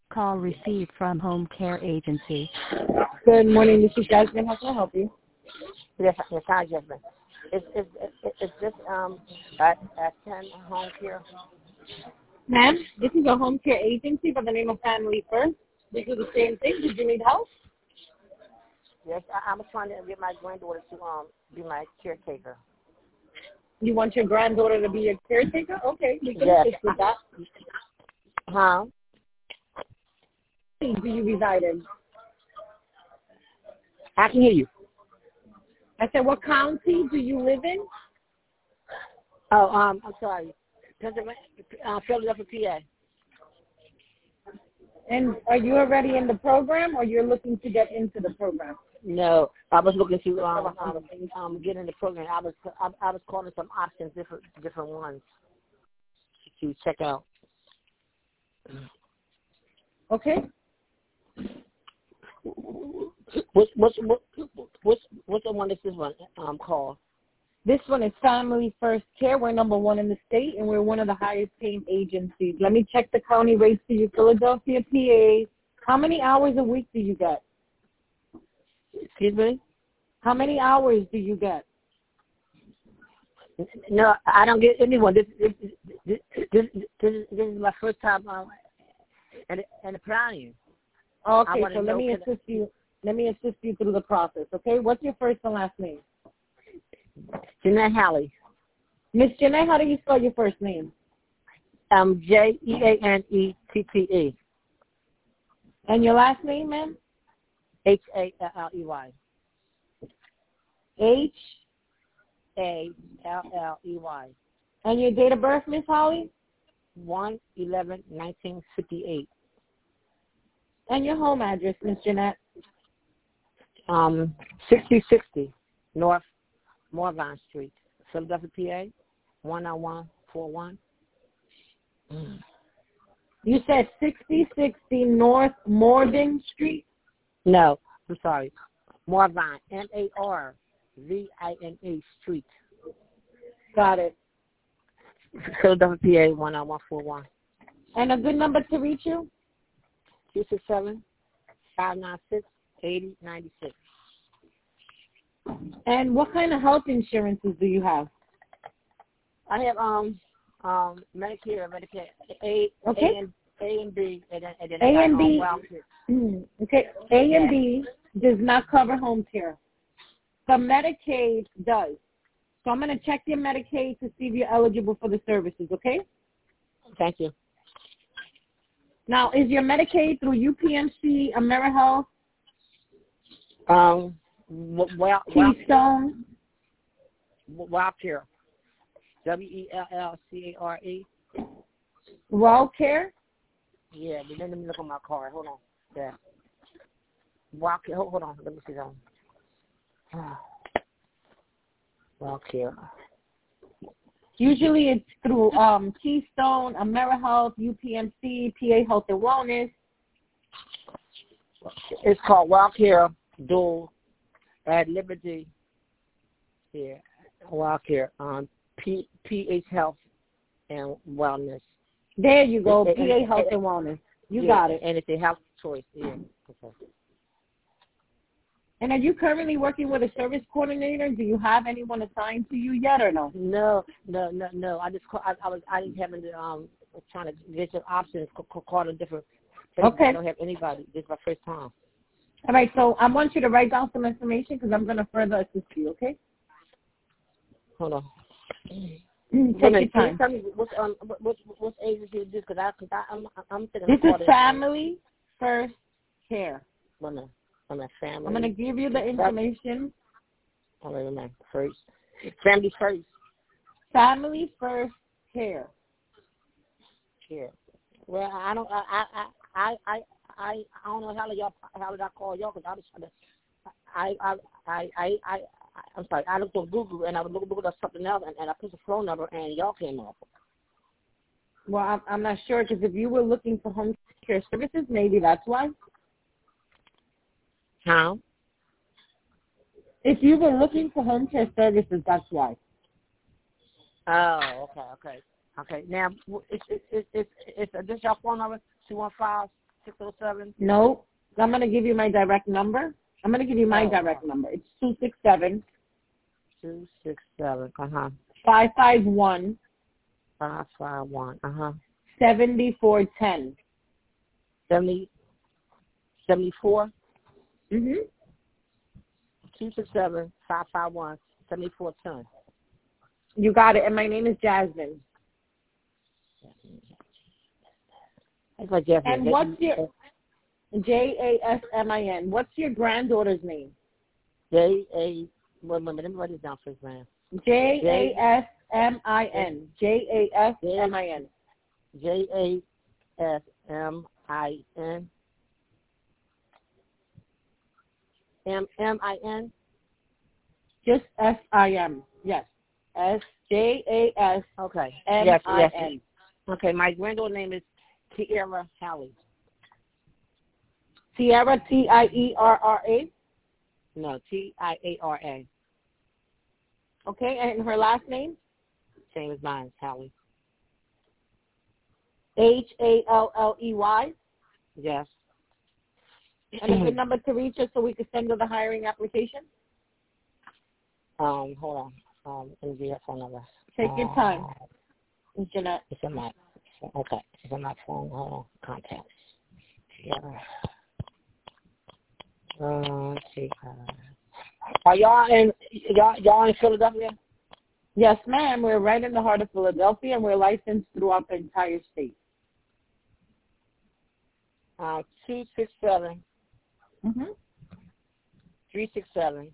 Call received from Home Care Agency. Good morning, this is Jasmine. How can I help you? Yes, hi, Jasmine. Is this at 10 Home Care? Ma'am, this is a home care agency by the name of Family First. We do the same thing. Did you need help? Yes, I was trying to get my granddaughter to be my caretaker. You want your granddaughter to be your caretaker? Okay, we can Yes. assist with that. Huh? Do you reside in? I can hear you. I said, what county do you live in? Oh, I'm sorry. Philadelphia, PA. And are you already in the program, or you're looking to get into the program? No, I was looking to get in the program. I was calling some options, different ones to check out. Okay. What's the one that's this one called? This one is Family First Care. We're number 1 in the state, and we're one of the highest paying agencies. Let me check the county rates for you, Philadelphia, PA. How many hours a week do you get? Excuse me? How many hours do you get? No, I don't get anyone. This is my first time and applying you. Okay, so let me assist you. Let me assist you through the process. Okay, what's your first and last name? Jeanette Halley. Miss Jeanette, how do you spell your first name? Janette. And your last name, ma'am? Halley. Halley. And And your date of birth, Miss Holly? 1/11/1958. And your home address, Miss Jeanette? 6060 North Morvan Street, Philadelphia, PA, 19141. You said 6060 North Morvan Street? No, I'm sorry. Morvan, MARVINE Street. Got it. Philadelphia, PA, 19141. And a good number to reach you? 267-596-8096. And what kind of health insurances do you have? I have Medicare, A, okay. A and B, and then A and B. welfare. Okay, A and B does not cover home care. The Medicaid does. So I'm going to check your Medicaid to see if you're eligible for the services, okay? Thank you. Now, is your Medicaid through UPMC, AmeriHealth? Keystone? WellCare. WELLCARE. WellCare? Yeah, but then let me look on my card. Hold on. Yeah. WellCare. Hold on. Let me see that. WellCare. Usually it's through Keystone, AmeriHealth, UPMC, PA Health and Wellness. It's called WellCare Dual at Liberty. Yeah, WellCare. PH Health and Wellness. There you go, PA Health and Wellness. You got it. And it's a health choice. Yeah. Okay. And are you currently working with a service coordinator? Do you have anyone assigned to you yet, or no? No. I just I didn't have any trying to get some options. Call a different. Okay. I don't have anybody. This is my first time. All right. So I want you to write down some information because I'm going to further assist you. Okay. Hold on. Take your time. Tell me what's agency is this? Because I'm thinking. This is Family First Care. I'm a family. I'm going to give you the information. Oh, wait a minute. First. Family First. Family First Care. Care. Well, I don't know how did I call y'all because I was trying to. I'm sorry. I looked on Google and I was looking up something else and I put the phone number and y'all came up. Well, I'm not sure because if you were looking for home care services, maybe that's why. How? If you were looking for home care services, that's why. Oh, okay. Now, it's this your phone number, 607? No, I'm going to give you my direct number. I'm going to give you my direct number. It's 267. 267. 551. 551. 7410. 74? 267 551 7410. You got it. And my name is Jasmine. That's like Jasmine. And what's your Jasmin? What's your granddaughter's name? Wait, let me write this down first, man. Jasmin. Jasmin. Jasmin. MMIN? Just SIM. Yes. SJASMIN. Okay. Yes. Okay, my granddaughter's name is Tierra Halley. Tierra, Tierra? No, Tiara. Okay, and her last name? Same as mine, Halley. Halley? Yes. And a good number to reach her so we can send her the hiring application? Hold on. Let me get her phone number. Take your time. Jeanette. It's in my, okay. It's in my phone. Hold on. Contacts. Yeah. Let's see. Are y'all in Philadelphia? Yes, ma'am. We're right in the heart of Philadelphia, and we're licensed throughout the entire state. 267 367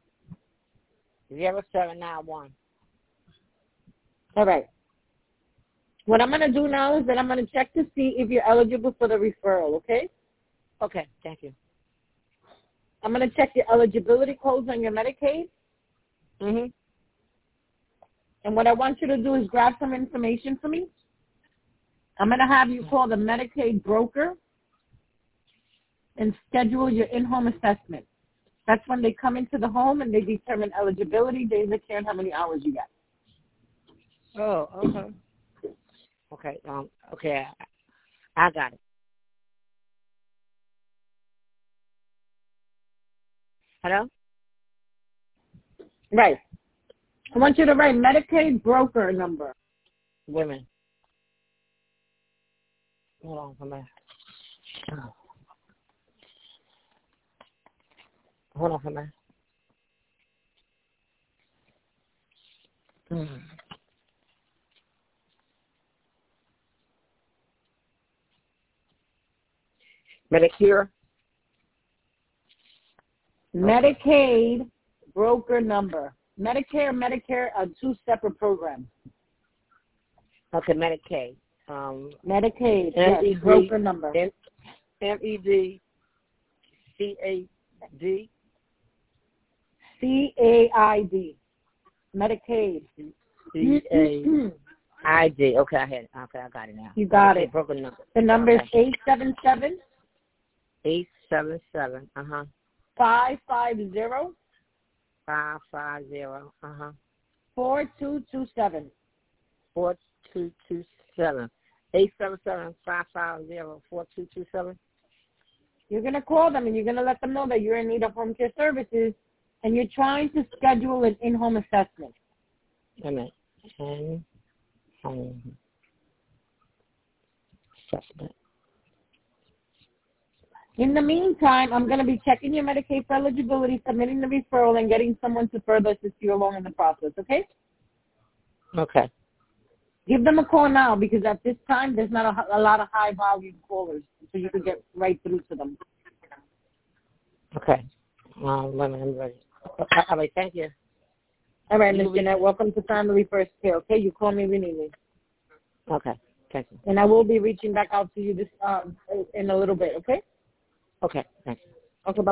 0791. All right. What I'm going to do now is that I'm going to check to see if you're eligible for the referral, okay? Okay, thank you. I'm going to check your eligibility codes on your Medicaid. And what I want you to do is grab some information for me. I'm going to have you call the Medicaid broker and schedule your in-home assessment. That's when they come into the home and they determine eligibility, days of care, and how many hours you get. Oh, okay. Okay, okay, I got it. Hello? Right. I want you to write Medicaid broker number. Women. Hold on, come back. Oh. Hold on, come back. Medicare? Medicaid broker number. Medicare are two separate programs. Okay, Medicaid. Medicaid, yes, broker number. MED CAD. CAID. Medicaid. CAID. Okay, I had it. Okay, I got it now. You got it. Broken number. The number is 877. 877. 550. 550. 4227. 4227. 877-550-4227. You're going to call them and you're going to let them know that you're in need of home care services and you're trying to schedule an in-home assessment. Wait a minute. In-home assessment. In the meantime, I'm going to be checking your Medicaid for eligibility, submitting the referral, and getting someone to further assist you along in the process, okay? Okay. Give them a call now because at this time there's not a lot of high-volume callers, so you can get right through to them. Okay. Wait a minute, I'm ready. All right, thank you. All right, Ms. Jeanette, welcome to Family First Care, okay? You call me if you need me. Okay, thank you. And I will be reaching back out to you this in a little bit, okay? Okay, thank you. Okay, bye.